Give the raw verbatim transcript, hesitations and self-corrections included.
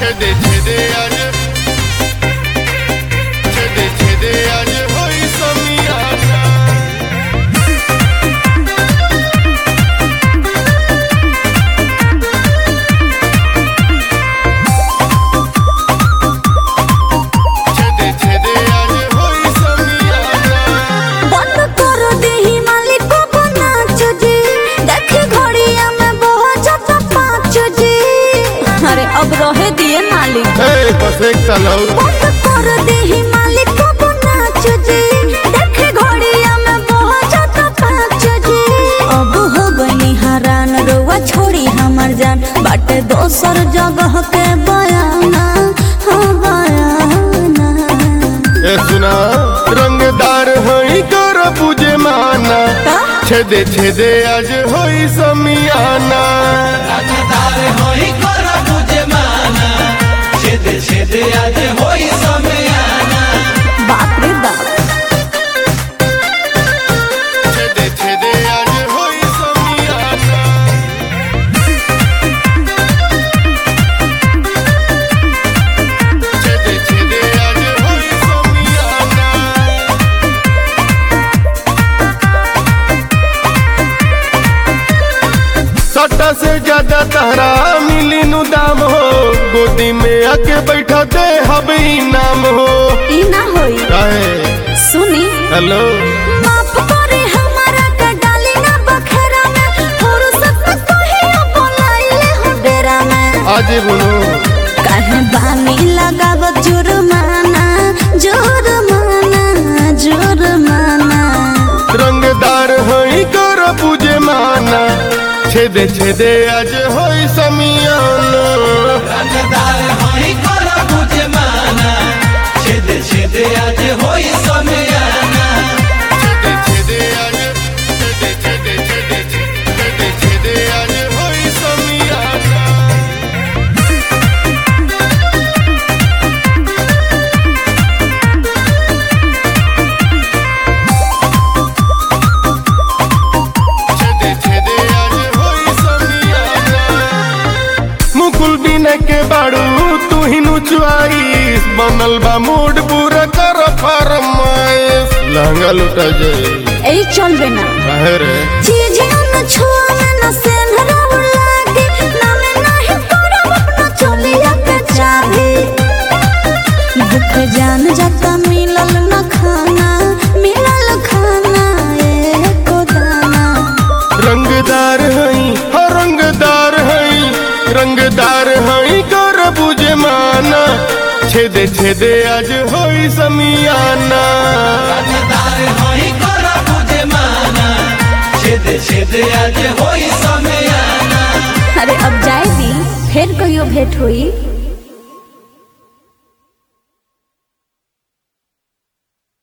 छेदे छेदे आज छेदे छेदे आज होई समियाना छेदे छेदे आज होई समियाना बंद कर देही मालिक को नाच जी देख घड़िया में बहुत ज्यादा पाँच जी। अरे अब रहे दिए मालिक ए बस एक तलाऊ बंद कर देही मालिक को नाच जी देख घड़िया में बहुत ज्यादा पाँच जी। अब हो गई हरान रोवा छोड़ी हमर जान बाटे दोसर जगह के बयाना हाँ बयाना। ए सुना रंगदार होई कर बुझे माना छेदे छेदे आज होई समियाना रंगदार होई कर बुझे माना छेदे छेदे आज होई समियाना। बाप रे बाप छेदे छेदे आज होई समियाना छेदे छेदे आज होई समियाना सट्टा से ज्यादा तहरा मिली नु दाम हो गोदी में आके बैठा दे हब इनाम हो ई ना होई काहे सुनी हेलो माफ करे हमारा का डाली ना बखेरा में फुर्सत में कहियो बोलाइले हो डेरा में। आज बोलो काहे बानी लगाव जुर्माना जुर्माना जुर्माना। रंगदार होई कर बुझे माना छेदे छेदे आज होई समियाना रंगदार होई कर बुझे माना छेदे छेदे आज होई समियाना। छेदे छेदे आज छेदे छेदे छेदे छेदे छेदे आज होई समियाना छेदे छेदे आज होई समियाना मुकुल बिना के बाड़ू तू ही नु चुआईस बनल बा मूड पूरा कर फरमाइश लहंगा लुटा जाए ए चलबे ना काहे रे चीज न छुआ में न सेन रव लागे ना में नहीं करब अपना चलिया के चाहे। भूख जान जाता मिलल न खाना मिलल खाना एको दाना। रंगदार हई हाँ रंगदार हई रंगदार हई कर बुझे माना छेदे छेदे आज होई समियाना रंगदार होई कर बुझे माना छेदे छेदे आज होई समियाना। अरे अब जाए दी फिर कहियो भेंट हुई।